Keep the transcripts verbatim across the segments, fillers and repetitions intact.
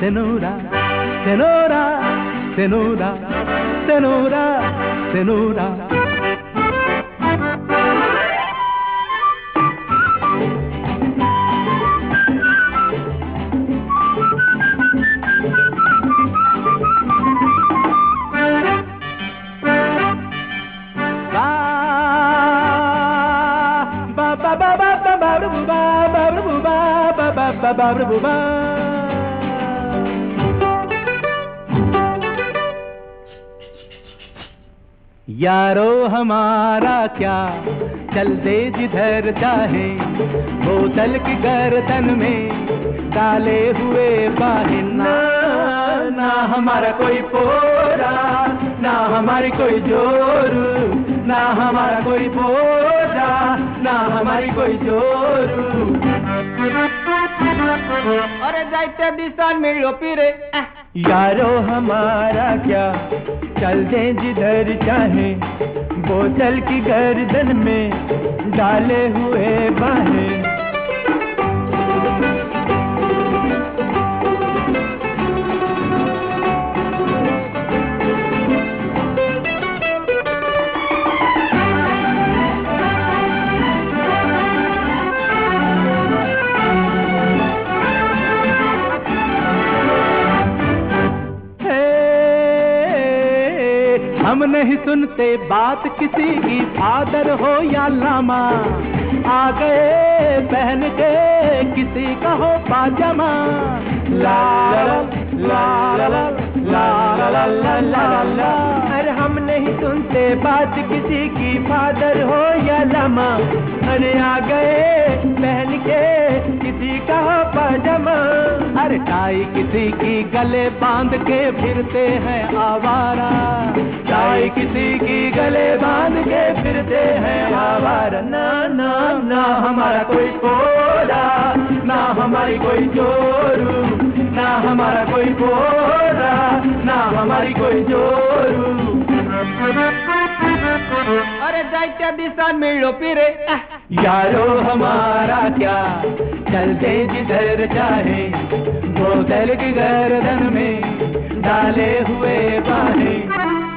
Senora, Senora, Senora, Senora, Senora. यारो हमारा क्या चल दे जिधर चाहे, बोतल की गर्दन में डाले हुए बाहें। ना ना हमारा कोई पोरा, ना हमारी कोई जोरू, ना हमारा कोई पोरा, ना हमारी कोई जोरू। अरे जाते दिशा मिलो पीरे यारो हमारा क्या चल दे जिधर चाहे, बोतल की गर्दन में डाले हुए बाहें। हम नहीं सुनते बात किसी की, फादर हो या लामा, आ गए पहन के किसी का हो पाजामा। ला ला ला ला ला ला ला ला ला ला। अरे हम नहीं सुनते बात किसी की, फादर हो या लामा, अरे आ गए पहन के किसी का हो पाजामा। अरे टाई किसी की गले बांध के फिरते हैं आवारा, टाई किसी की गले बांध के फिरते हैं आवारा। ना ना ना हमारा कोई पोरा, ना हमारी कोई जोरू, ना हमारा कोई पोरा, ना हमारी कोई जोरू। अरे जाते दिशा मिलो पीरे यारो हमारा क्या चल दे जिधर चाहे, बोतल की गर्दन में डाले हुए बाहें।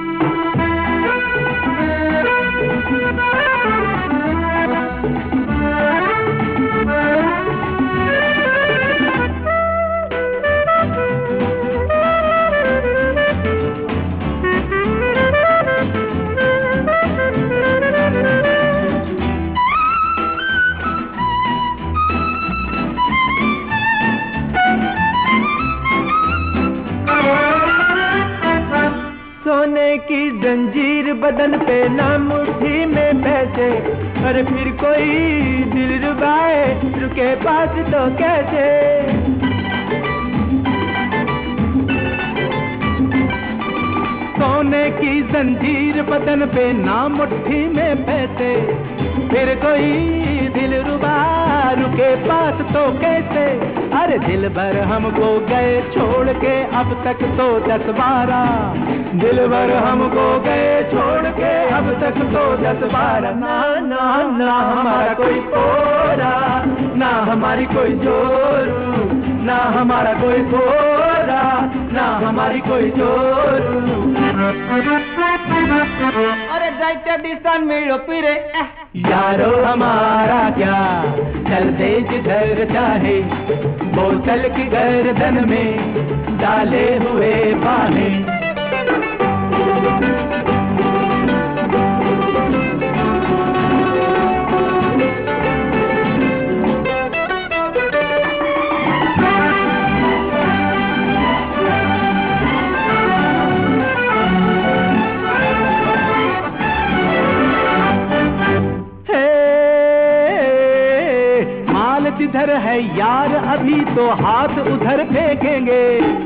सोने की जंजीर बदन पे ना मुट्ठी में पैसे, और फिर कोई दिल रुबाए रुके पास तो कैसे। सोने की जंजीर बदन पे ना मुट्ठी में पैसे, फिर कोई दिल रुबा रुके पास तो कैसे। अरे दिल भर हमको गए छोड़ के अब तक तो दस बारह, दिल भर हमको गए छोड़ के अब तक तो दस बारह। ना ना ना हमारा कोई पोरा, ना हमारी कोई जोरू, ना हमारा कोई पोरा, ना हमारी कोई जोरू। अरे जाते दिशा मिलो पीरे यारो हमारा क्या चल दे जिधर चाहे, बोतल की गर्दन में डाले हुए बाहें। जिधर है यार अभी तो हाथ उधर फेंकेंगे,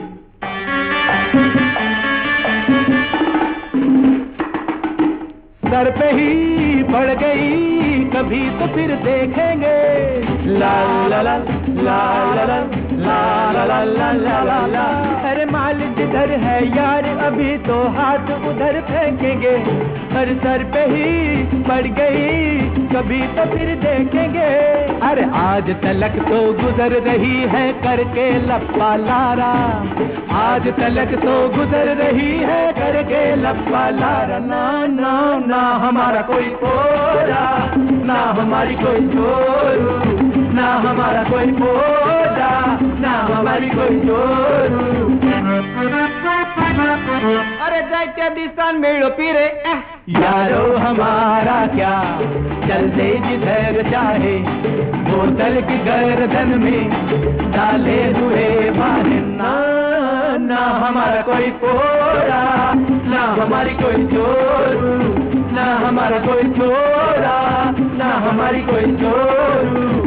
सर पे ही पड़ गई कभी तो फिर देखेंगे। ला ला ला ला ला ला ला ला ला ला ला ला ला। अरे माल जिधर है यार अभी तो हाथ उधर फेंकेंगे, हर सर पे ही पड़ गई कभी तो फिर देखेंगे। अरे आज तलक तो गुजर रही है करके लप्पा लारा, आज तलक तो गुजर रही है करके लप्पा लारा। ना ना ना हमारा कोई पोरा, ना हमारी कोई चोरू, ना हमारा कोई पोरा, ना हमारी कोई चोरू। अरे जाके दिसान मेड़ो पीरे यारो हमारा क्या, चल दे जिधर चाहे बोतल की गर्दन में डाले हुए बारे। ना ना हमारा कोई पोरा, ना हमारी कोई चोरू, ना हमारा कोई चोरा, ना हमारी कोई चोरू।